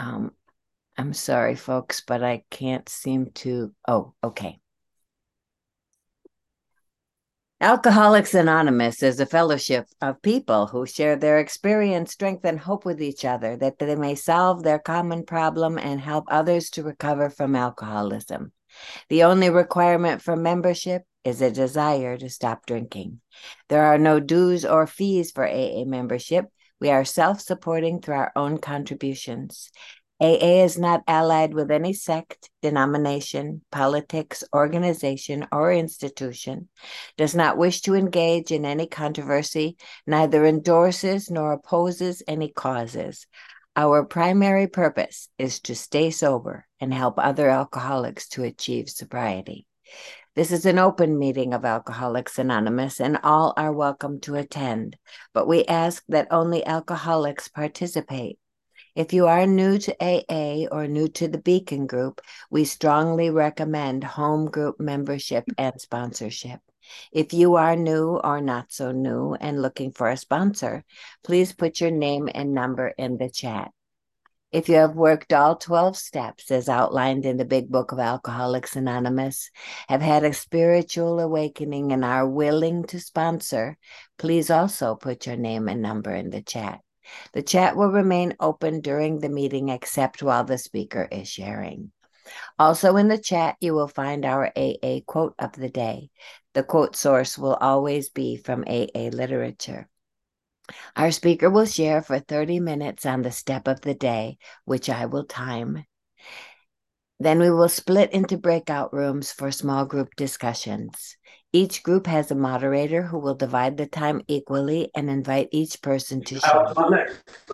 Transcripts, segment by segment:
Um, I'm sorry, folks, but I can't seem to. Oh, okay. Alcoholics Anonymous is a fellowship of people who share their experience, strength, and hope with each other that they may solve their common problem and help others to recover from alcoholism. The only requirement for membership is a desire to stop drinking. There are no dues or fees for AA membership. We are self-supporting through our own contributions. AA is not allied with any sect, denomination, politics, organization, or institution, does not wish to engage in any controversy, neither endorses nor opposes any causes. Our primary purpose is to stay sober and help other alcoholics to achieve sobriety. This is an open meeting of Alcoholics Anonymous, and all are welcome to attend, but we ask that only alcoholics participate. If you are new to AA or new to the Beacon Group, we strongly recommend home group membership and sponsorship. If you are new or not so new and looking for a sponsor, please put your name and number in the chat. If you have worked all 12 steps as outlined in the Big Book of Alcoholics Anonymous, have had a spiritual awakening and are willing to sponsor, please also put your name and number in the chat. The chat will remain open during the meeting except while the speaker is sharing. Also in the chat, you will find our AA quote of the day. The quote source will always be from AA literature. Our speaker will share for 30 minutes on the step of the day, which I will time. Then we will split into breakout rooms for small group discussions. Each group has a moderator who will divide the time equally and invite each person to share.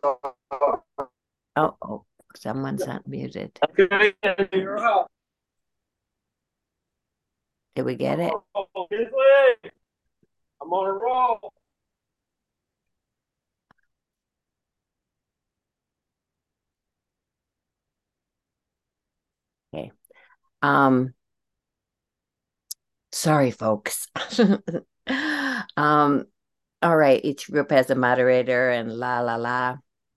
Oh, someone's not muted. Did we get it? I'm on a roll. Okay. Sorry, folks. All right, each group has a moderator and la la la.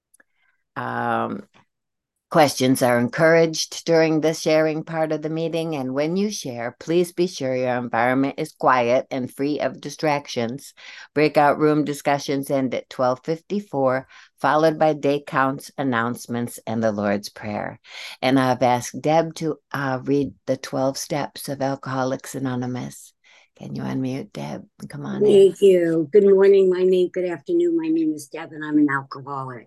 Questions are encouraged during the sharing part of the meeting, and when you share, please be sure your environment is quiet and free of distractions. Breakout room discussions end at 12:54, followed by day counts, announcements, and the Lord's Prayer. And I've asked Deb to read the 12 steps of Alcoholics Anonymous. Can you unmute, Deb? Come on in. Thank you. Good morning. Good afternoon. My name is Deb, and I'm an alcoholic.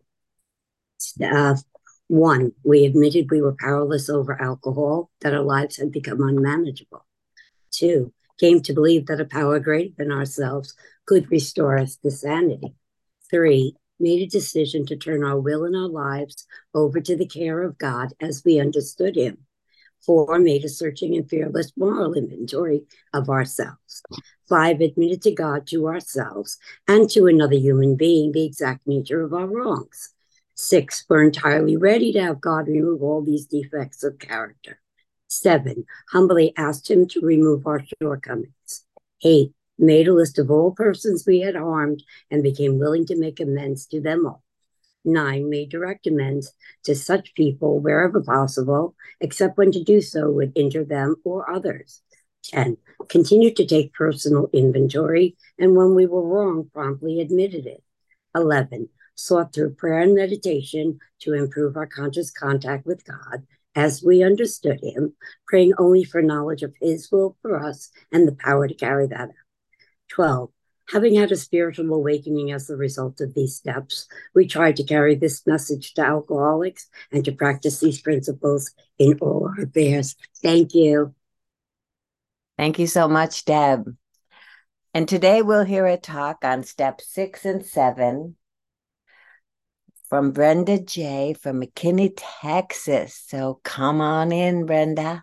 1, we admitted we were powerless over alcohol, that our lives had become unmanageable. 2, came to believe that a power greater than ourselves could restore us to sanity. 3, made a decision to turn our will and our lives over to the care of God as we understood Him. 4, made a searching and fearless moral inventory of ourselves. 5, admitted to God, to ourselves, and to another human being the exact nature of our wrongs. 6, we're entirely ready to have God remove all these defects of character. 7, humbly asked Him to remove our shortcomings. 8, made a list of all persons we had harmed and became willing to make amends to them all. 9, made direct amends to such people wherever possible, except when to do so would injure them or others. 10, continued to take personal inventory, and when we were wrong, promptly admitted it. 11, sought through prayer and meditation to improve our conscious contact with God as we understood Him, praying only for knowledge of His will for us and the power to carry that out. 12, having had a spiritual awakening as the result of these steps, we tried to carry this message to alcoholics and to practice these principles in all our affairs. Thank you. Thank you so much, Deb. And today we'll hear a talk on steps 6 and 7 from Brenda J. from McKinney, Texas. So come on in, Brenda.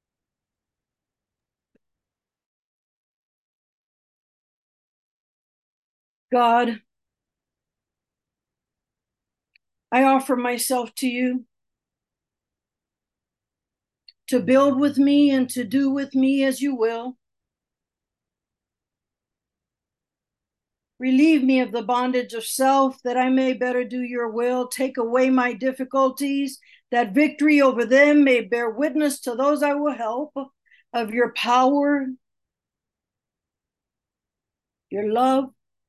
God, I offer myself to you to build with me and to do with me as you will. Relieve me of the bondage of self, that I may better do your will. Take away my difficulties, that victory over them may bear witness to those I will help of your power, your love,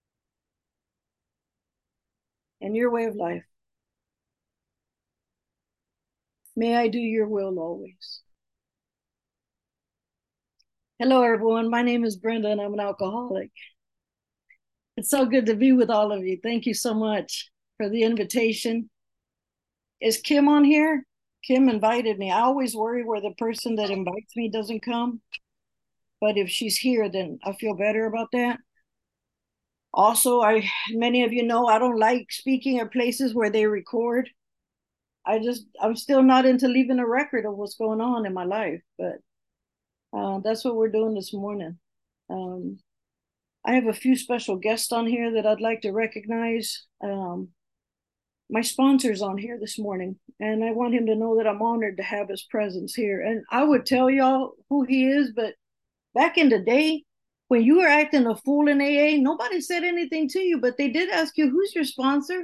and your way of life. May I do your will always. Hello, everyone. My name is Brenda, and I'm an alcoholic. It's so good to be with all of you. Thank you so much for the invitation. Is Kim on here? Kim invited me. I always worry where the person that invites me doesn't come. But if she's here, then I feel better about that. Also, many of you know I don't like speaking at places where they record. I'm still not into leaving a record of what's going on in my life, but that's what we're doing this morning. I have a few special guests on here that I'd like to recognize. My sponsor's on here this morning, and I want him to know that I'm honored to have his presence here. And I would tell y'all who he is, but back in the day, when you were acting a fool in AA, nobody said anything to you, but they did ask you, who's your sponsor?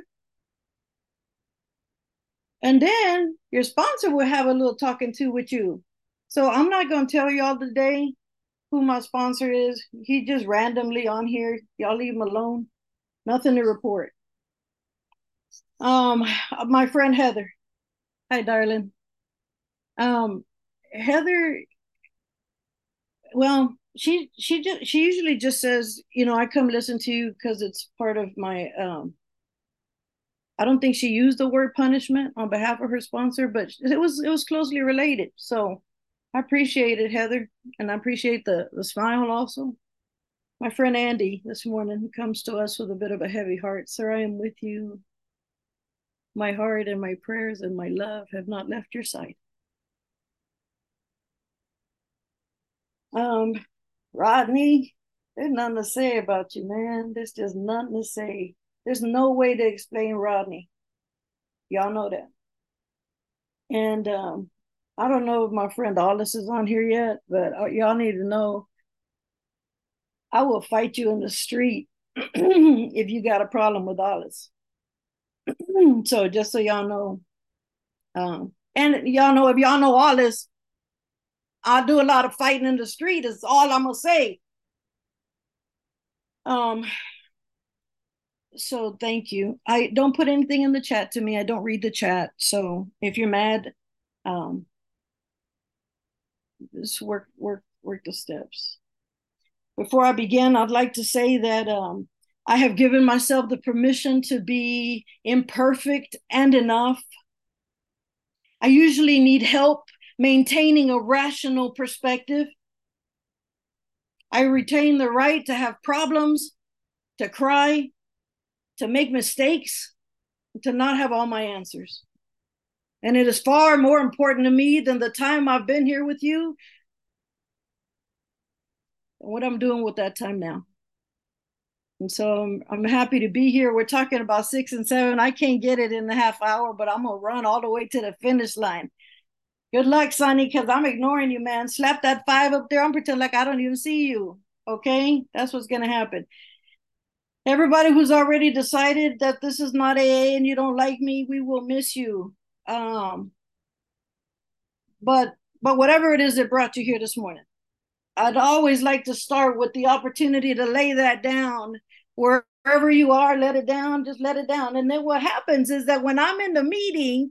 And then your sponsor will have a little talking to with you. So I'm not going to tell y'all today who my sponsor is. He just randomly on here. Y'all leave him alone. Nothing to report. My friend Heather. Hi, darling. Heather, well, she usually just says, I come listen to you because it's part of my I don't think she used the word punishment on behalf of her sponsor, but it was closely related. So I appreciate it, Heather, and I appreciate the smile also. My friend Andy this morning, who comes to us with a bit of a heavy heart. Sir, I am with you. My heart and my prayers and my love have not left your side. Rodney, there's nothing to say about you, man. There's just nothing to say. There's no way to explain Rodney. Y'all know that. And I don't know if my friend Alice is on here yet, but y'all need to know I will fight you in the street if you got a problem with Alice. So just so y'all know, and y'all know, if y'all know Alice, I do a lot of fighting in the street is all I'm gonna say. So thank you. I don't put anything in the chat to me. I don't read the chat. So if you're mad, just work the steps. Before I begin, I'd like to say that I have given myself the permission to be imperfect and enough. I usually need help maintaining a rational perspective. I retain the right to have problems, to cry, to make mistakes, to not have all my answers. And it is far more important to me than the time I've been here with you and what I'm doing with that time now. And so I'm happy to be here. We're talking about 6 and 7. I can't get it in the half hour, but I'm going to run all the way to the finish line. Good luck, Sonny, because I'm ignoring you, man. Slap that 5 up there. I'm pretending like I don't even see you. Okay? That's what's going to happen. Everybody who's already decided that this is not AA and you don't like me, we will miss you. But whatever it is that brought you here this morning, I'd always like to start with the opportunity to lay that down. Wherever you are, let it down, just let it down. And then what happens is that when I'm in the meeting,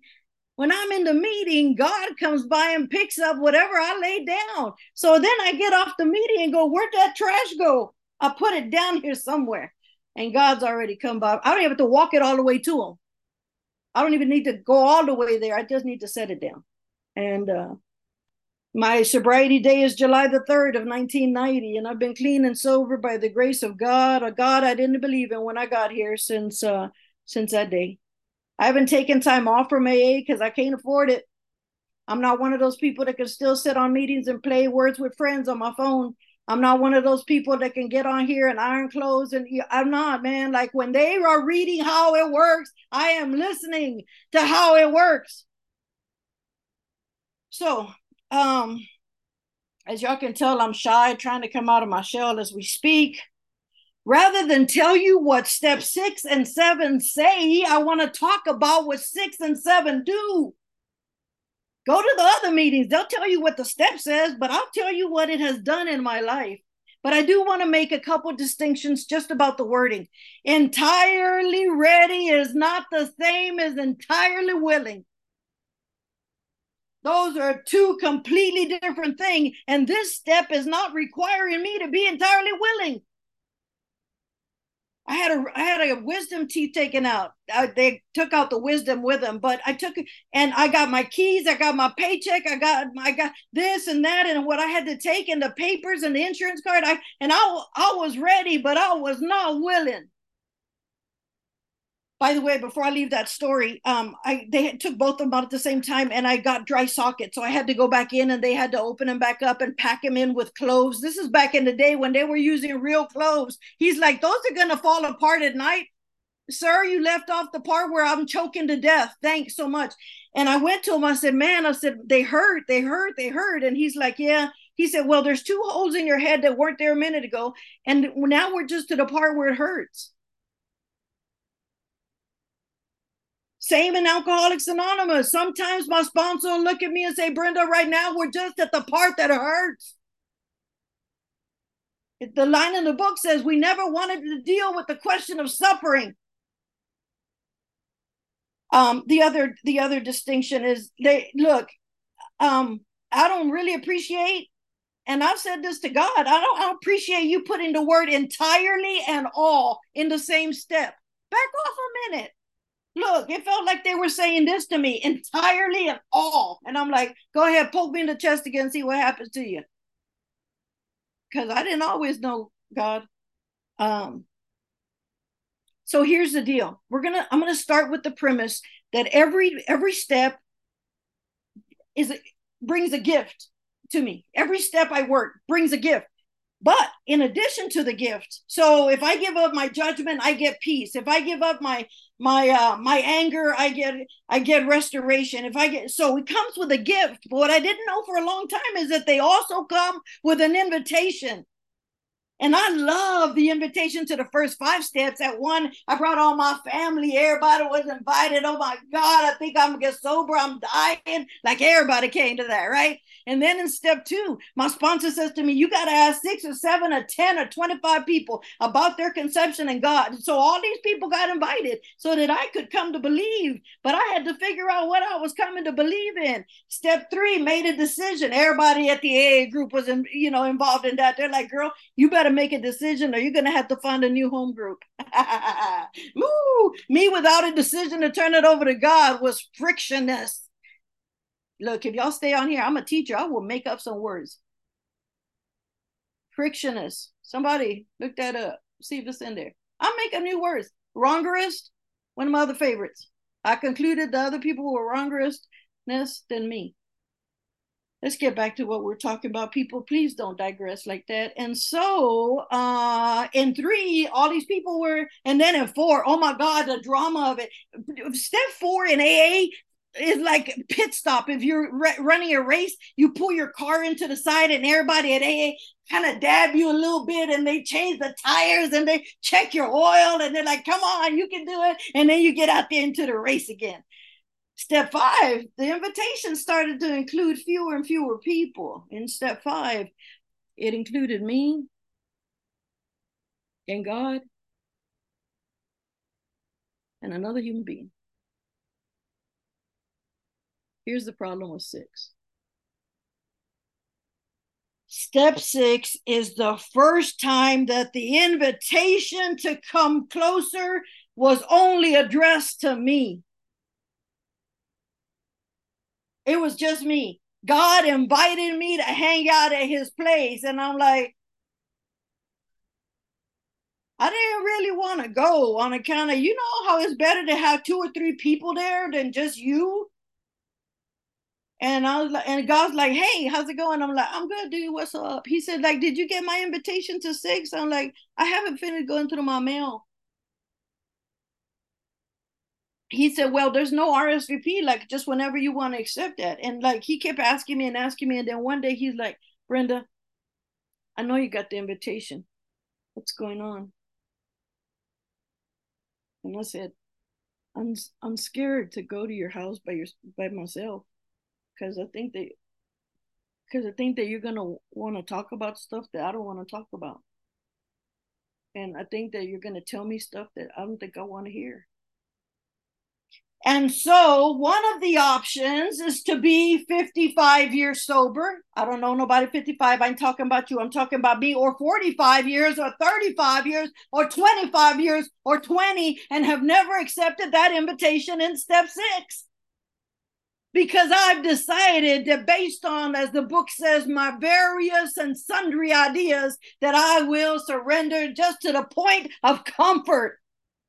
God comes by and picks up whatever I laid down. So then I get off the meeting and go, where'd that trash go? I put it down here somewhere. And God's already come by. I don't even have to walk it all the way to him. I don't even need to go all the way there. I just need to set it down. And my sobriety day is July the 3rd of 1990. And I've been clean and sober by the grace of God, a God I didn't believe in when I got here since that day. I haven't taken time off from AA because I can't afford it. I'm not one of those people that can still sit on meetings and play Words with Friends on my phone. I'm not one of those people that can get on here and iron clothes. And I'm not, man. Like when they are reading how it works, I am listening to how it works. So, as y'all can tell, I'm shy, trying to come out of my shell as we speak. Rather than tell you what step 6 and 7 say, I want to talk about what 6 and 7 do. Go to the other meetings. They'll tell you what the step says, but I'll tell you what it has done in my life. But I do want to make a couple distinctions just about the wording. Entirely ready is not the same as entirely willing. Those are two completely different things. And this step is not requiring me to be entirely willing. I had a wisdom teeth taken out. They took out the wisdom with them, but I took it and I got my keys, I got my paycheck, I got this and that, and what I had to take and the papers and the insurance card. I was ready, but I was not willing. By the way, before I leave that story, they took both of them out at the same time, and I got dry sockets, so I had to go back in, and they had to open them back up and pack them in with cloves. This is back in the day when they were using real cloves. He's like, those are gonna fall apart at night, sir. You left off the part where I'm choking to death. Thanks so much. And I went to him. I said, man, I said, they hurt. And he's like, yeah. He said, well, there's 2 holes in your head that weren't there a minute ago, and now we're just to the part where it hurts. Same in Alcoholics Anonymous. Sometimes my sponsor will look at me and say, Brenda, right now we're just at the part that hurts. The line in the book says we never wanted to deal with the question of suffering. The other distinction is I don't really appreciate, and I've said this to God, I don't appreciate you putting the word entirely and all in the same step. Back off a minute. Look, it felt like they were saying this to me, entirely and all. And I'm like, go ahead, poke me in the chest again, see what happens to you. Because I didn't always know God. So here's the deal. I'm gonna start with the premise that every step brings a gift to me. Every step I work brings a gift. But in addition to the gift, so if I give up my judgment, I get peace. If I give up my anger, I get restoration. So it comes with a gift. But what I didn't know for a long time is that they also come with an invitation. And I love the invitation to the first 5 steps. At one, I brought all my family. Everybody was invited. Oh my God, I think I'm gonna get sober. I'm dying. Like everybody came to that, right? And then in step 2, my sponsor says to me, you got to ask 6 or 7 or 10 or 25 people about their conception in God. So all these people got invited so that I could come to believe. But I had to figure out what I was coming to believe in. Step 3, made a decision. Everybody at the AA group was involved in that. They're like, girl, you better make a decision or you're going to have to find a new home group. Woo! Me without a decision to turn it over to God was frictionless. Look, if y'all stay on here, I'm a teacher. I will make up some words. Frictionless. Somebody look that up. See if it's in there. I'll make up new words. Wrongerist, one of my other favorites. I concluded the other people were wrongerist-ness than me. Let's get back to what we're talking about. People, please don't digress like that. And so in 3, all these people were, and then in 4, oh my God, the drama of it. Step 4 in AA is like pit stop. If you're running a race, you pull your car into the side and everybody at AA kind of dab you a little bit and they change the tires and they check your oil and they're like, come on, you can do it. And then you get out there into the race again. Step 5, the invitation started to include fewer and fewer people. In step 5, it included me and God and another human being. Here's the problem with 6. Step 6 is the first time that the invitation to come closer was only addressed to me. It was just me. God invited me to hang out at his place. And I'm like, I didn't really want to go on account of, how it's better to have 2 or 3 people there than just you. And I was like, and God's like, hey, how's it going? I'm like, I'm good, dude. What's up? He said, like, did you get my invitation to 6? I'm like, I haven't finished going through my mail. He said, well, there's no RSVP, like just whenever you want to accept that. And like, he kept asking me. And then one day he's like, Brenda, I know you got the invitation. What's going on? And I said, I'm scared to go to your house by myself because I think that you're gonna want to talk about stuff that I don't want to talk about, and I think that you're gonna tell me stuff that I don't think I want to hear. And so one of the options is to be 55 years sober. I don't know nobody 55. I'm talking about you. I'm talking about me, or 45 years or 35 years or 25 years or 20 and have never accepted that invitation in step 6. Because I've decided that based on, as the book says, my various and sundry ideas, that I will surrender just to the point of comfort.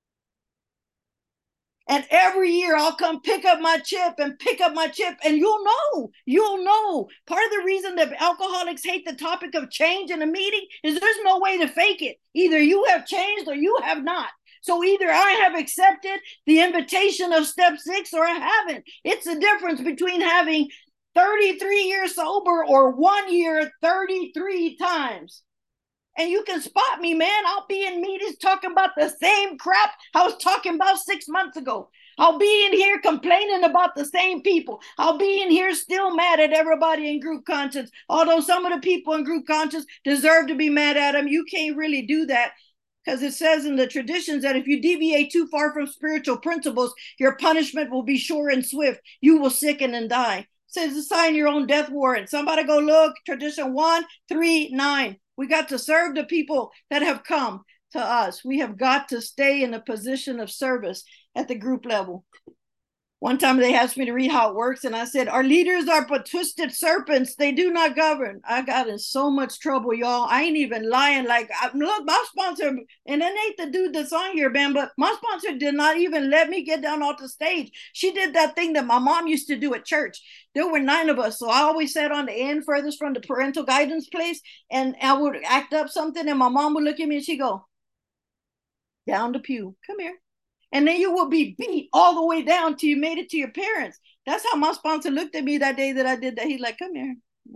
And every year I'll come pick up my chip, and you'll know. Part of the reason that alcoholics hate the topic of change in a meeting is there's no way to fake it. Either you have changed or you have not. So either I have accepted the invitation of step 6 or I haven't. It's the difference between having 33 years sober or 1 year 33 times. And you can spot me, man. I'll be in meetings talking about the same crap I was talking about 6 months ago. I'll be in here complaining about the same people. I'll be in here still mad at everybody in group conscience. Although some of the people in group conscience deserve to be mad at them, you can't really do that. Because it says in the traditions that if you deviate too far from spiritual principles, your punishment will be sure and swift. You will sicken and die. It says to sign your own death warrant. Somebody go look. Tradition 139. We got to serve the people that have come to us. We have got to stay in a position of service at the group level. One time they asked me to read how it works, and I said, our leaders are but twisted serpents. They do not govern. I got in so much trouble, y'all. I ain't even lying. Like, look, my sponsor, and it ain't the dude that's on here, man, but my sponsor did not even let me get down off the stage. She did that thing that my mom used to do at church. There were 9 of us, so I always sat on the end furthest from the parental guidance place, and I would act up something, and my mom would look at me, and she'd go, down the pew. Come here. And then you will be beat all the way down till you made it to your parents. That's how my sponsor looked at me that day that I did that. He's like, come here.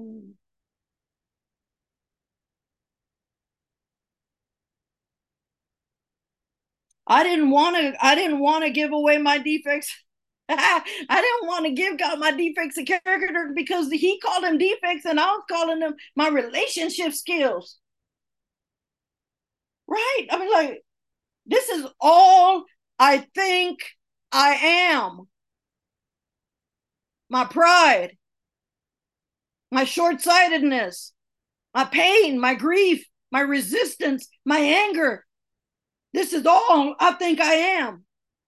I didn't want to give away my defects. I didn't want to give God my defects of character because he called them defects and I was calling them my relationship skills. Right? I mean, like, this is all I think I am. My pride, my short-sightedness, my pain, my grief, my resistance, my anger. This is all I think I am.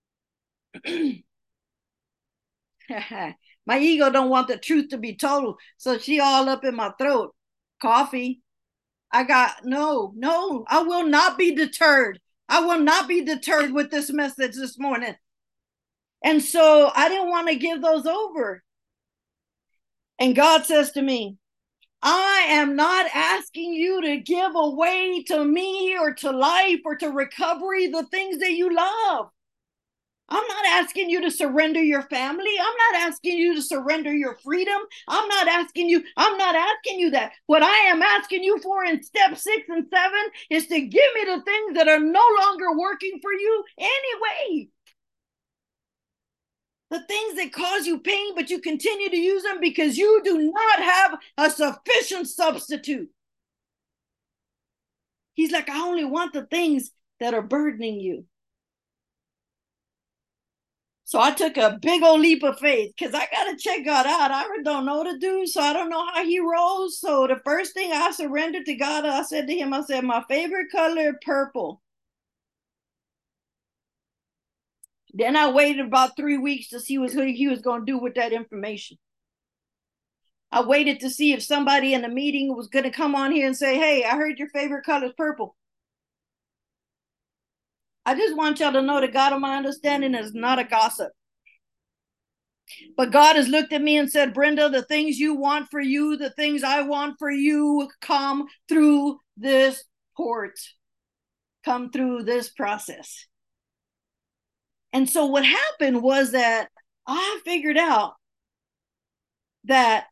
My ego don't want the truth to be told, so she all up in my throat. Coffee. I will not be deterred. I will not be deterred with this message this morning. And so I didn't want to give those over. And God says to me, I am not asking you to give away to me or to life or to recovery the things that you love. I'm not asking you to surrender your family. I'm not asking you to surrender your freedom. I'm not asking you that. What I am asking you for in step 6 and 7 is to give me the things that are no longer working for you anyway. The things that cause you pain, but you continue to use them because you do not have a sufficient substitute. He's like, I only want the things that are burdening you. So I took a big old leap of faith because I got to check God out. I don't know what to do, so I don't know how he rolls. So the first thing I surrendered to God, I said to him, my favorite color, purple. Then I waited about 3 weeks to see what he was going to do with that information. I waited to see if somebody in the meeting was going to come on here and say, hey, I heard your favorite color is purple. I just want y'all to know that God of my understanding is not a gossip. But God has looked at me and said, Brenda, the things you want for you, the things I want for you come through this port, come through this process. And so what happened was that I figured out that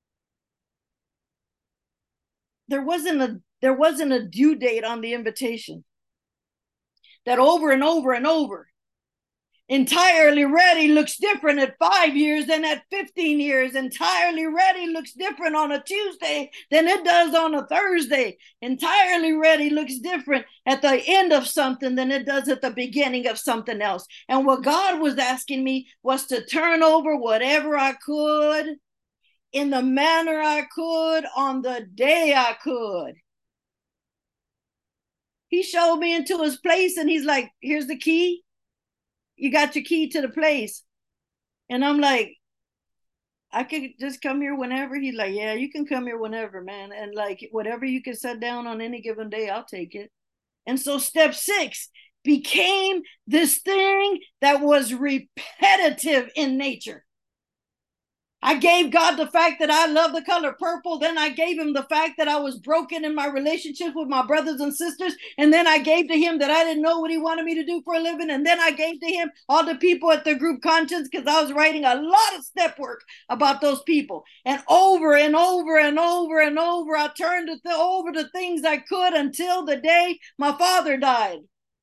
there wasn't a due date on the invitation. That over and over and over, Entirely Ready looks different at 5 years than at 15 years. Entirely Ready looks different on a Tuesday than it does on a Thursday. Entirely Ready looks different at the end of something than it does at the beginning of something else. And what God was asking me was to turn over whatever I could in the manner I could on the day I could. He showed me into his place and he's like, here's the key. You got your key to the place. And I'm like, I could just come here whenever. He's like, yeah, you can come here whenever, man. And like, whatever you can set down on any given day, I'll take it. And so step 6 became this thing that was repetitive in nature. I gave God the fact that I love the color purple. Then I gave him the fact that I was broken in my relationship with my brothers and sisters. And then I gave to him that I didn't know what he wanted me to do for a living. And then I gave to him all the people at the group conscience because I was writing a lot of step work about those people. And over and over and over and over, I turned over the things I could until the day my father died.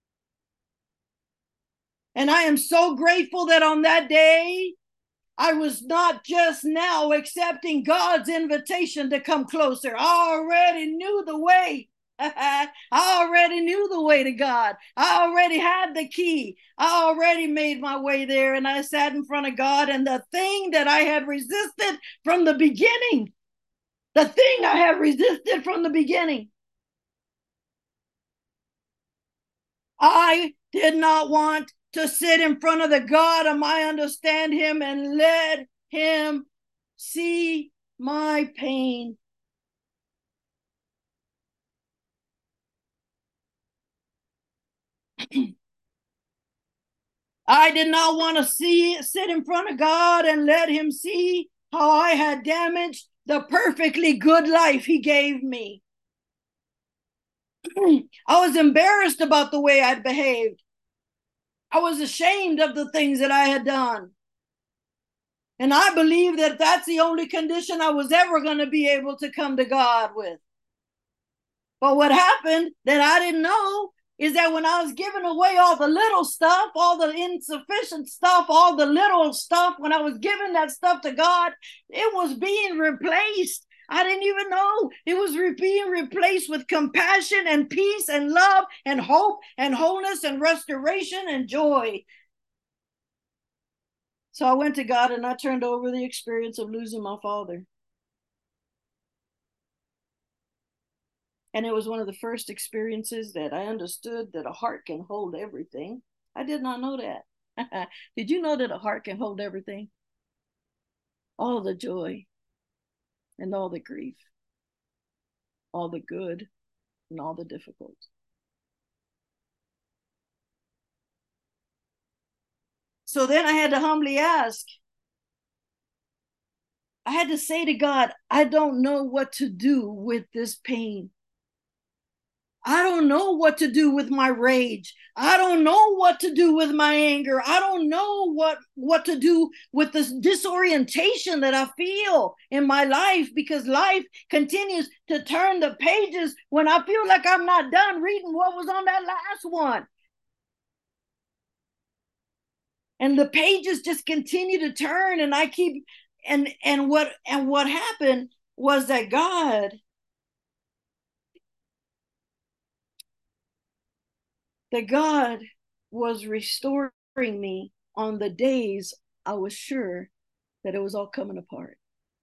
And I am so grateful that on that day, I was not just now accepting God's invitation to come closer. I already knew the way. I already knew the way to God. I already had the key. I already made my way there, and I sat in front of God, and the thing that I had resisted from the beginning, I did not want to sit in front of the God of my understand him and let him see my pain. I did not want to sit in front of God and let him see how I had damaged the perfectly good life he gave me. I was embarrassed about the way I'd behaved. I was ashamed of the things that I had done. And I believe that that's the only condition I was ever going to be able to come to God with. But what happened that I didn't know is that when I was giving away all the little stuff, all the insufficient stuff, all the little stuff, when I was giving that stuff to God, it was being replaced. I didn't even know. It was being replaced with compassion and peace and love and hope and wholeness and restoration and joy. So I went to God and I turned over the experience of losing my father. And it was one of the first experiences that I understood that a heart can hold everything. I did not know that. Did you know that a heart can hold everything? All the joy and all the grief, all the good and all the difficult. So then I had to humbly ask, I had to say to God, I don't know what to do with this pain. I don't know what to do with my rage. I don't know what to do with my anger. I don't know what to do with this disorientation that I feel in my life, because life continues to turn the pages when I feel like I'm not done reading what was on that last one. And the pages just continue to turn, and I keep and what happened was that God was restoring me on the days I was sure that it was all coming apart.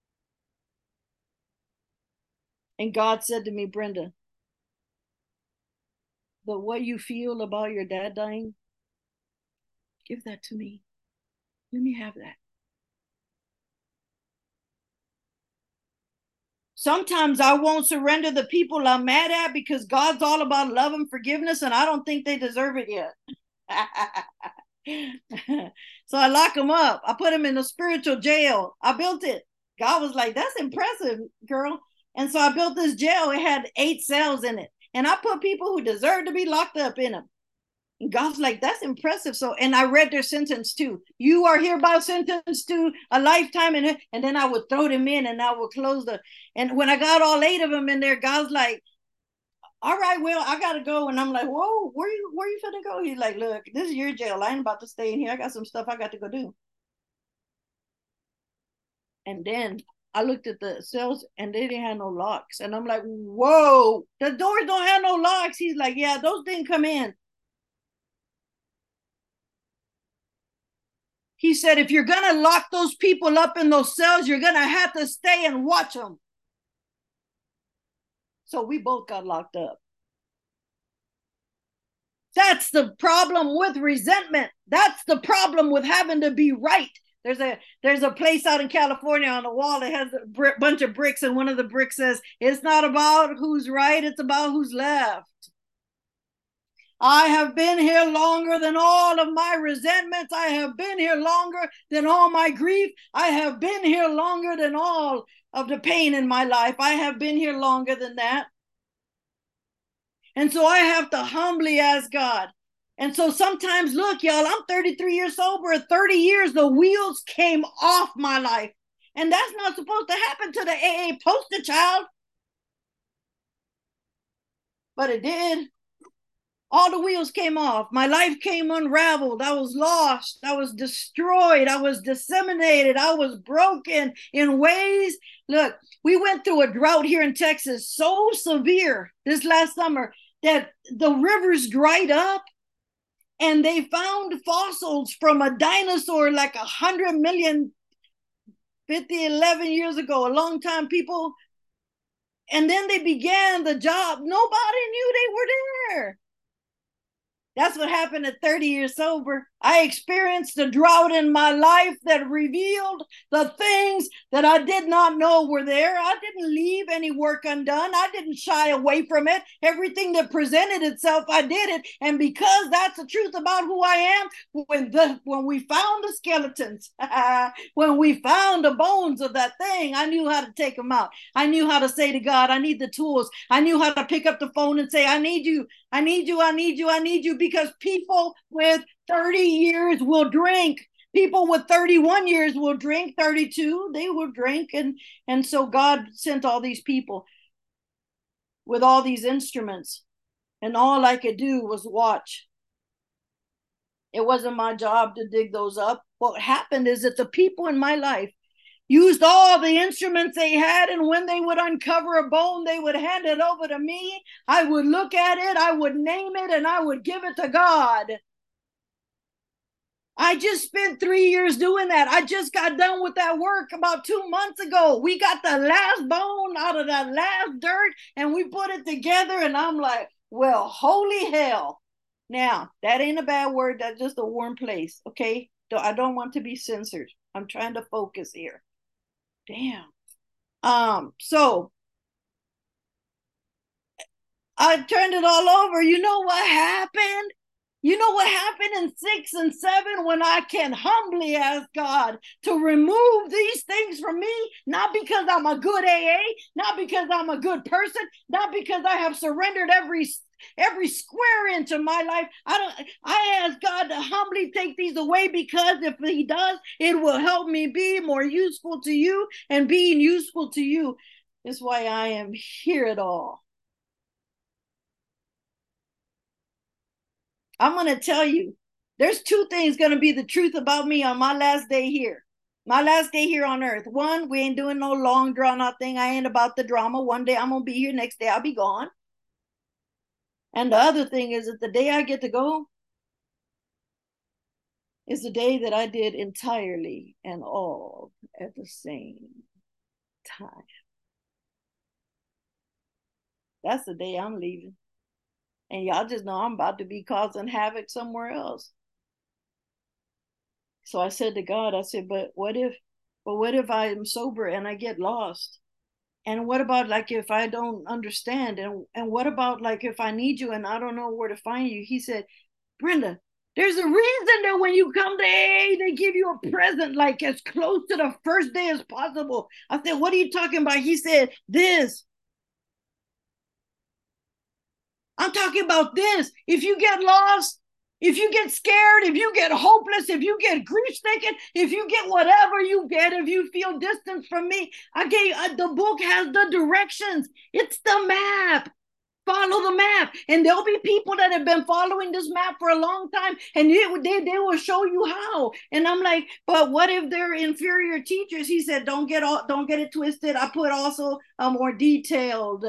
And God said to me, Brenda, but what you feel about your dad dying, give that to me. Let me have that. Sometimes I won't surrender the people I'm mad at because God's all about love and forgiveness, and I don't think they deserve it yet. So I lock them up. I put them in a spiritual jail. I built it. God was like, that's impressive, girl. And so I built this jail. It had 8 cells in it. And I put people who deserve to be locked up in them. And God's like, that's impressive. So, and I read their sentence too. You are hereby sentenced to a lifetime. And then I would throw them in and I would close and when I got all 8 of them in there, God's like, all right, well, I gotta go. And I'm like, whoa, where you finna go? He's like, look, this is your jail. I ain't about to stay in here. I got some stuff I got to go do. And then I looked at the cells and they didn't have no locks. And I'm like, whoa, the doors don't have no locks. He's like, yeah, those didn't come in. He said, if you're going to lock those people up in those cells, you're going to have to stay and watch them. So we both got locked up. That's the problem with resentment. That's the problem with having to be right. There's a place out in California on the wall that has a bunch of bricks, and one of the bricks says, it's not about who's right, it's about who's left. I have been here longer than all of my resentments. I have been here longer than all my grief. I have been here longer than all of the pain in my life. I have been here longer than that. And so I have to humbly ask God. And so sometimes, look, y'all, I'm 33 years sober. 30 years, the wheels came off my life. And that's not supposed to happen to the AA poster child. But it did. All the wheels came off. My life came unraveled. I was lost. I was destroyed. I was disseminated. I was broken in ways. Look, we went through a drought here in Texas so severe this last summer that the rivers dried up, and they found fossils from a dinosaur like 100 million, 50, 11 years ago, a long time, people. And then they began the job. Nobody knew they were there. That's what happened at 30 years sober. I experienced a drought in my life that revealed the things that I did not know were there. I didn't leave any work undone. I didn't shy away from it. Everything that presented itself, I did it. And because that's the truth about who I am, when we found the skeletons, when we found the bones of that thing, I knew how to take them out. I knew how to say to God, I need the tools. I knew how to pick up the phone and say, I need you. I need you, I need you, I need you, because people with 30 years will drink. People with 31 years will drink, 32, they will drink. And so God sent all these people with all these instruments. And all I could do was watch. It wasn't my job to dig those up. What happened is that the people in my life used all the instruments they had, and when they would uncover a bone, they would hand it over to me. I would look at it, I would name it, and I would give it to God. I just spent 3 years doing that. I just got done with that work about 2 months ago. We got the last bone out of that last dirt, and we put it together, and I'm like, well, holy hell. Now, that ain't a bad word. That's just a warm place, okay? I don't want to be censored. I'm trying to focus here. Damn. So I turned it all over. You know what happened? You know what happened in 6 and 7 when I can humbly ask God to remove these things from me? Not because I'm a good AA, not because I'm a good person, not because I have surrendered every square inch of my life. I ask God to humbly take these away, because if he does, it will help me be more useful to you, and being useful to you is why I am here at all. I'm going to tell you, there's 2 things going to be the truth about me on my last day here. My last day here on earth. 1, we ain't doing no long drawn out thing. I ain't about the drama. One day I'm going to be here, next day I'll be gone. And the other thing is that the day I get to go is the day that I did entirely and all at the same time. That's the day I'm leaving. And y'all just know I'm about to be causing havoc somewhere else. So I said to God, I said, but what if I'm sober and I get lost? And what about like if I don't understand? And what about like if I need you and I don't know where to find you? He said, Brenda, there's a reason that when you come to AA, they give you a present like as close to the first day as possible. I said, what are you talking about? He said, this. I'm talking about this. If you get lost, if you get scared, if you get hopeless, if you get grief-stricken, if you get whatever you get, if you feel distant from me, the book has the directions. It's the map. Follow the map, and there'll be people that have been following this map for a long time, and they will show you how. And I'm like, but what if they're inferior teachers? He said, don't get it twisted. I put also a more detailed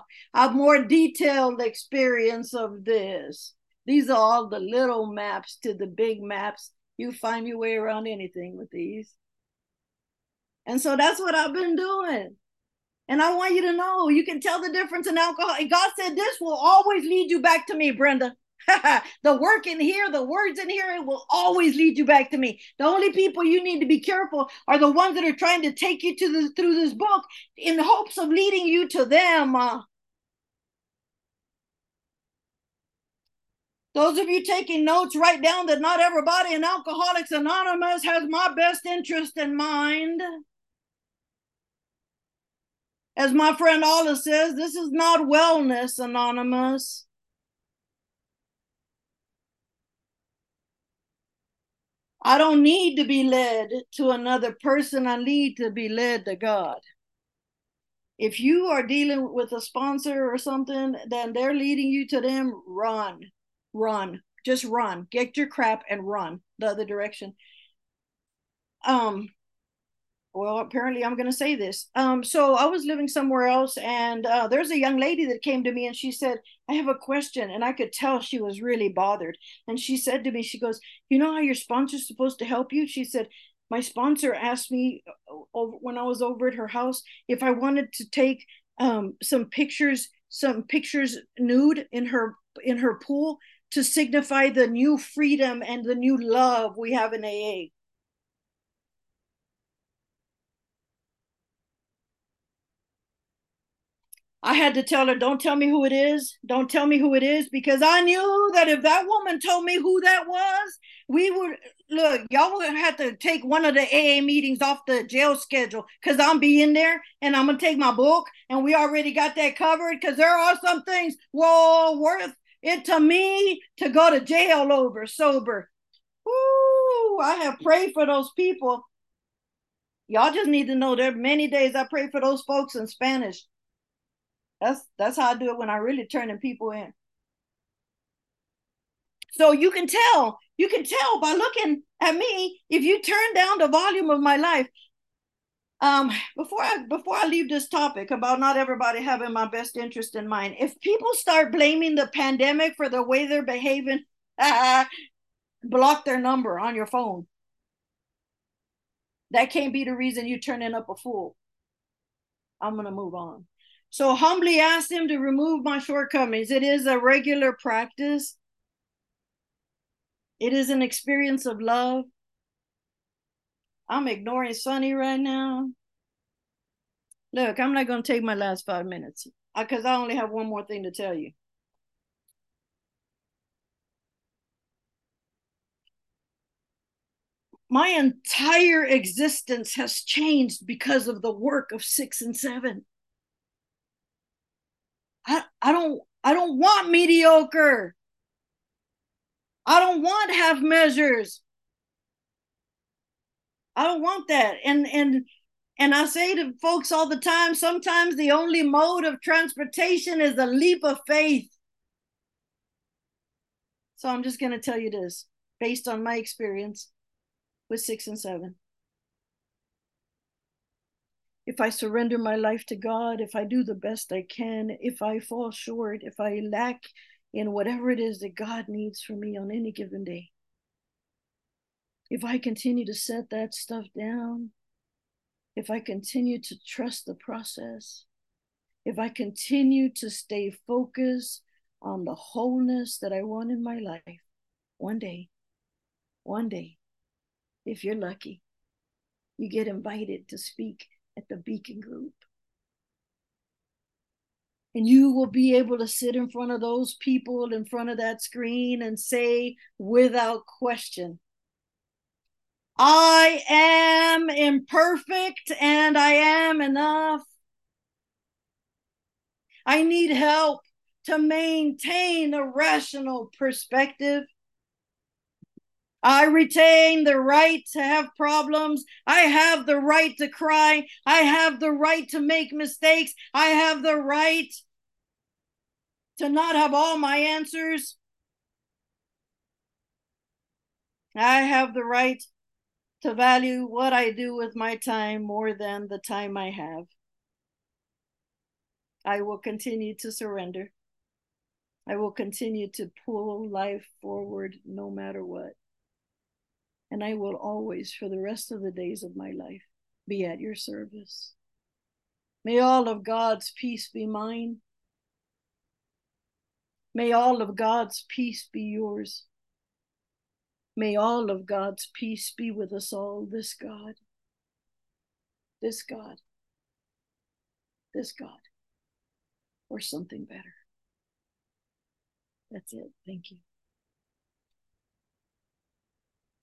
experience of this. These are all the little maps to the big maps. You find your way around anything with these. And so that's what I've been doing. And I want you to know, you can tell the difference in alcohol. And God said, this will always lead you back to me, Brenda. The work in here, the words in here, it will always lead you back to me. The only people you need to be careful are the ones that are trying to take you through this book in the hopes of leading you to them. Those of you taking notes, write down that not everybody in Alcoholics Anonymous has my best interest in mind. As my friend Alla says, this is not Wellness Anonymous. I don't need to be led to another person. I need to be led to God. If you are dealing with a sponsor or something, then they're leading you to them, run. Just run. Get your crap and run the other direction. Well, apparently I'm going to say this. So I was living somewhere else, and there's a young lady that came to me, and she said, I have a question. And I could tell she was really bothered. And she said to me, she goes, you know how your sponsor's supposed to help you? She said, my sponsor asked me when I was over at her house if I wanted to take some pictures nude in her pool to signify the new freedom and the new love we have in AA. I had to tell her, don't tell me who it is. Don't tell me who it is, because I knew that if that woman told me who that was, we would, look, y'all would have to take one of the AA meetings off the jail schedule, because I'm be in there and I'm going to take my book, and we already got that covered, because there are some things, well, worth it to me to go to jail over sober. Ooh, I have prayed for those people. Y'all just need to know there are many days I pray for those folks in Spanish. That's how I do it when I really turning people in. So you can tell by looking at me if you turn down the volume of my life. Before I leave this topic about not everybody having my best interest in mind, if people start blaming the pandemic for the way they're behaving, block their number on your phone. That can't be the reason you're turning up a fool. I'm gonna move on. So humbly asked him to remove my shortcomings. It is a regular practice. It is an experience of love. I'm ignoring Sonny right now. Look, I'm not going to take my last 5 minutes because I only have one more thing to tell you. My entire existence has changed because of the work of 6 and 7. I don't want mediocre. I don't want half measures. I don't want that. And I say to folks all the time, sometimes the only mode of transportation is a leap of faith. So I'm just going to tell you this based on my experience with 6 and 7. If I surrender my life to God, if I do the best I can, if I fall short, if I lack in whatever it is that God needs from me on any given day, if I continue to set that stuff down, if I continue to trust the process, if I continue to stay focused on the wholeness that I want in my life, one day, if you're lucky, you get invited to speak at the Beacon Group. And you will be able to sit in front of those people in front of that screen and say without question, I am imperfect and I am enough. I need help to maintain a rational perspective. I retain the right to have problems. I have the right to cry. I have the right to make mistakes. I have the right to not have all my answers. I have the right to value what I do with my time more than the time I have. I will continue to surrender. I will continue to pull life forward no matter what. And I will always, for the rest of the days of my life, be at your service. May all of God's peace be mine. May all of God's peace be yours. May all of God's peace be with us all. This God, this God, this God, or something better. That's it. Thank you.